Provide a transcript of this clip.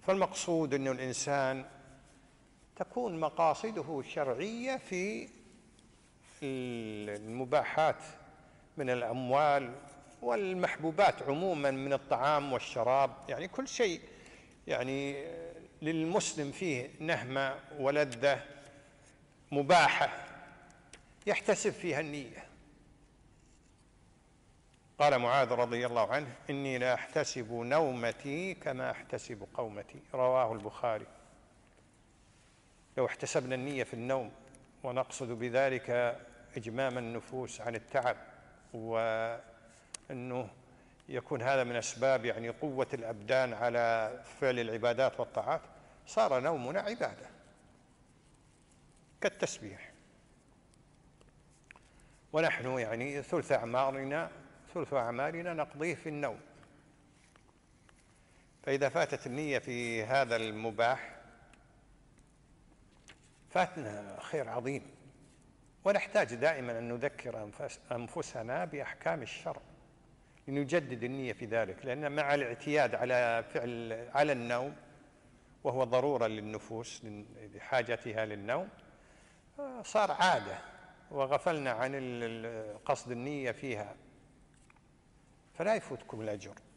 فالمقصود أن الإنسان تكون مقاصده شرعية في المباحات من الأموال والمحبوبات عموما من الطعام والشراب، يعني كل شيء يعني للمسلم فيه نهمة ولذة مباحة يحتسب فيها النية. قال معاذ رضي الله عنه: إني لا أحتسب نومتي كما أحتسب قومتي، رواه البخاري. لو احتسبنا النية في النوم، ونقصد بذلك إجمام النفوس عن التعب، وأنه يكون هذا من أسباب يعني قوة الأبدان على فعل العبادات والطاعات، صار نومنا عبادة كالتسبيح. ونحن يعني ثلث أعمارنا نقضيه في النوم، فإذا فاتت النية في هذا المباح فاتنا خير عظيم. ونحتاج دائما أن نذكر أنفسنا بأحكام الشرع لنجدد النية في ذلك، لأن مع الاعتياد على النوم، وهو ضرورة للنفوس لحاجتها للنوم، صار عادة وغفلنا عن قصد النية فيها، فلا يفوتكم الأجر.